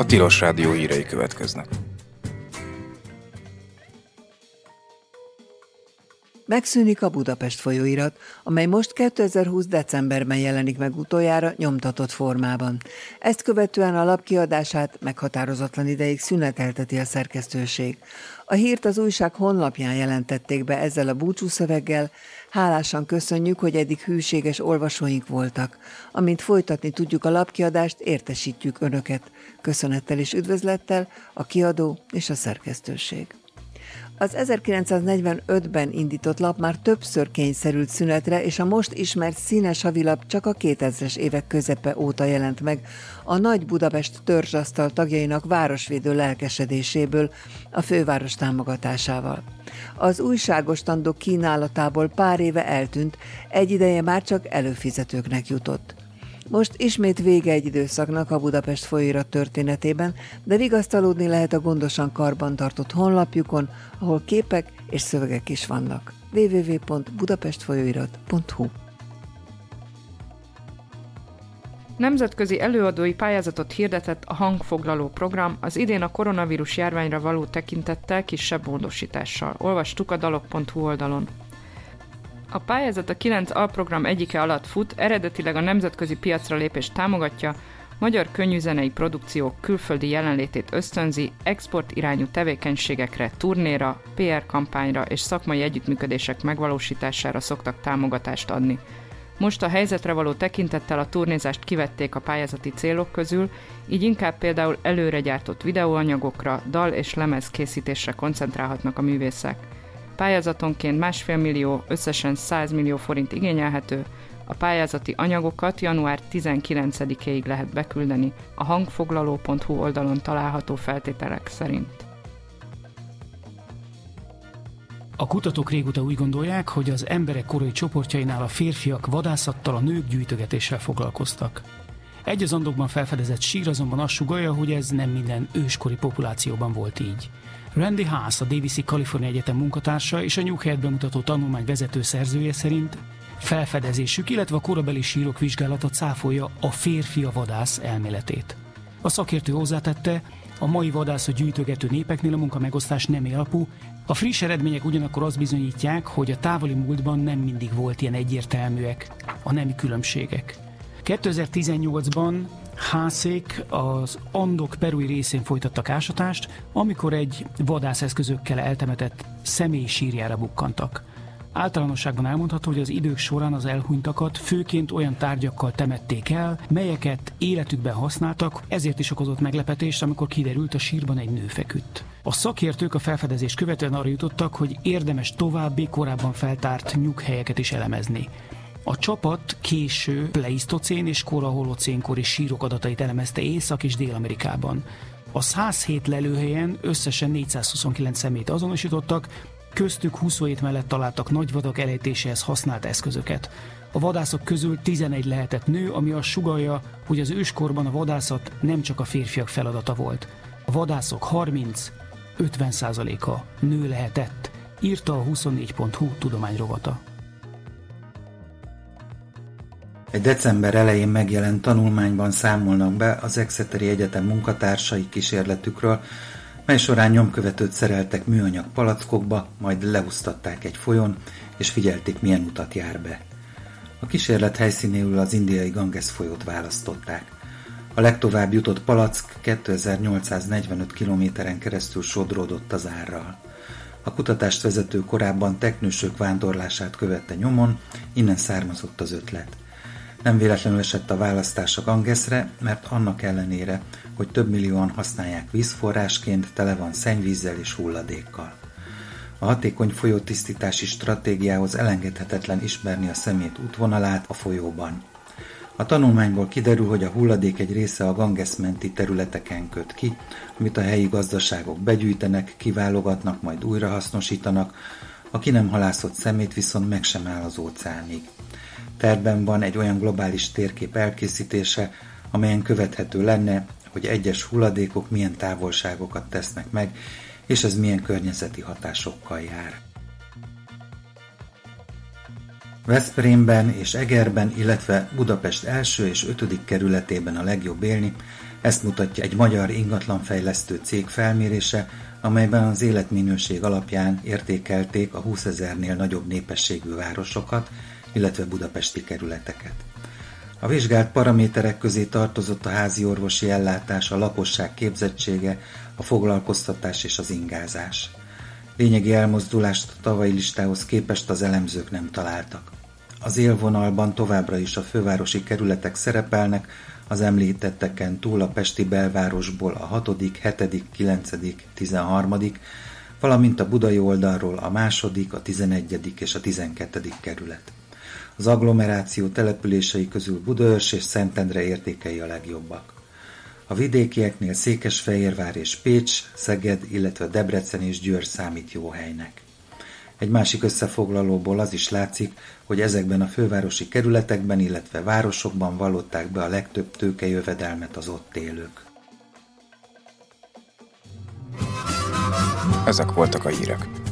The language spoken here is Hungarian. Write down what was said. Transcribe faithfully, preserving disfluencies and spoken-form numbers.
Tilos Rádió hírei következnek. Megszűnik a Budapest folyóirat, amely most kétezer-húsz decemberben jelenik meg utoljára nyomtatott formában. Ezt követően a lap kiadását meghatározatlan ideig szünetelteti a szerkesztőség. A hírt az újság honlapján jelentették be ezzel a búcsúszöveggel. Hálásan köszönjük, hogy eddig hűséges olvasóink voltak. Amint folytatni tudjuk a lapkiadást, értesítjük Önöket. Köszönettel és üdvözlettel a kiadó és a szerkesztőség. Az ezerkilencszáznegyvenötben indított lap már többször kényszerült szünetre, és a most ismert színes havilap csak a kétezres évek közepe óta jelent meg a Nagy Budapest törzsasztal tagjainak városvédő lelkesedéséből, a főváros támogatásával. Az újságostandok kínálatából pár éve eltűnt, egy ideje már csak előfizetőknek jutott. Most ismét vége egy időszaknak a Budapest folyóirat történetében, de vigasztalódni lehet a gondosan karbantartott honlapjukon, ahol képek és szövegek is vannak. double-u double-u double-u pont budapestfolyóirat pont hu Nemzetközi előadói pályázatot hirdetett a hangfoglaló program, az idén a koronavírus járványra való tekintettel kisebb módosítással. Olvastuk a dalok pont hu oldalon. A pályázat a kilenc alprogram egyike alatt fut, eredetileg a nemzetközi piacra lépést támogatja, magyar könnyűzenei produkciók külföldi jelenlétét ösztönzi, export irányú tevékenységekre, turnéra, pé er kampányra és szakmai együttműködések megvalósítására szoktak támogatást adni. Most a helyzetre való tekintettel a turnézást kivették a pályázati célok közül, így inkább például előre gyártott videóanyagokra, dal- és lemez készítésre koncentrálhatnak a művészek. Pályázatonként másfél millió, összesen száz millió forint igényelhető, a pályázati anyagokat január tizenkilencedikéig lehet beküldeni a hangfoglaló pont hu oldalon található feltételek szerint. A kutatók régóta úgy gondolják, hogy az emberek korai csoportjainál a férfiak vadászattal, a nők gyűjtögetéssel foglalkoztak. Egy az andokban felfedezett sír azonban azt sugallja, hogy ez nem minden őskori populációban volt így. Randy Haas, a Davis-i Kalifornia Egyetem munkatársa és a New Head bemutató tanulmány vezető szerzője szerint felfedezésük, illetve a korabeli sírok vizsgálata cáfolja a férfi a vadász elméletét. A szakértő hozzátette, a mai vadászó gyűjtögető népeknél a munkamegosztás nemi alapú, a friss eredmények ugyanakkor azt bizonyítják, hogy a távoli múltban nem mindig volt ilyen egyértelműek a nemi különbségek. kétezer-tizennyolcban Haasék az Andok perui részén folytattak ásatást, amikor egy vadászeszközökkel eltemetett személy sírjára bukkantak. Általánosságban elmondható, hogy az idők során az elhunytakat főként olyan tárgyakkal temették el, melyeket életükben használtak, ezért is okozott meglepetést, amikor kiderült, a sírban egy nő feküdt. A szakértők a felfedezést követően arra jutottak, hogy érdemes további korábban feltárt nyughelyeket is elemezni. A csapat késő pleisztocén és kora holocénkori sírok adatait elemezte Észak- és Dél-Amerikában. A száz hét lelőhelyen összesen négyszázhuszonkilenc személyt azonosítottak, köztük huszonhét mellett találtak nagyvadak elejtéséhez használt eszközöket. A vadászok közül tizenegy lehetett nő, ami azt sugallja, hogy az őskorban a vadászat nem csak a férfiak feladata volt. A vadászok harminc-ötven százaléka nő lehetett, írta a huszonnégy pont hu tudományrovata. Egy december elején megjelent tanulmányban számolnak be az Exeteri Egyetem munkatársai kísérletükről, mely során nyomkövetőt szereltek műanyag palackokba, majd leúsztatták egy folyón, és figyelték, milyen utat jár be. A kísérlet helyszínéül az indiai Ganges folyót választották. A legtovább jutott palack kétezer-nyolcszáznegyvenöt kilométeren keresztül sodródott az árral. A kutatást vezető korábban teknősök vándorlását követte nyomon, innen származott az ötlet. Nem véletlenül esett a választás a Gangesre, mert annak ellenére, hogy több millióan használják vízforrásként, tele van szennyvízzel és hulladékkal. A hatékony folyótisztítási stratégiához elengedhetetlen ismerni a szemét útvonalát a folyóban. A tanulmányból kiderül, hogy a hulladék egy része a Ganges menti területeken köt ki, amit a helyi gazdaságok begyűjtenek, kiválogatnak, majd újrahasznosítanak, a ki nem halászott szemét viszont meg sem áll az óceánig. Tervben van egy olyan globális térkép elkészítése, amelyen követhető lenne, hogy egyes hulladékok milyen távolságokat tesznek meg, és ez milyen környezeti hatásokkal jár. Veszprémben és Egerben, illetve Budapest első és ötödik kerületében a legjobb élni, ezt mutatja egy magyar ingatlanfejlesztő cég felmérése, amelyben az életminőség alapján értékelték a húszezernél nagyobb népességű városokat, illetve budapesti kerületeket. A vizsgált paraméterek közé tartozott a házi orvosi ellátás, a lakosság képzettsége, a foglalkoztatás és az ingázás. Lényegi elmozdulást a tavalyi listához képest az elemzők nem találtak. Az élvonalban továbbra is a fővárosi kerületek szerepelnek, az említetteken túl a pesti belvárosból a hatodik, hetedik, kilencedik, tizenharmadik, valamint a budai oldalról a második, a tizenegyedik és a tizenkettedik kerület. Az agglomeráció települései közül Budaörs és Szentendre értékei a legjobbak. A vidékieknél Székesfehérvár és Pécs, Szeged, illetve Debrecen és Győr számít jó helynek. Egy másik összefoglalóból az is látszik, hogy ezekben a fővárosi kerületekben, illetve városokban vallották be a legtöbb tőkejövedelmet az ott élők. Ezek voltak a hírek.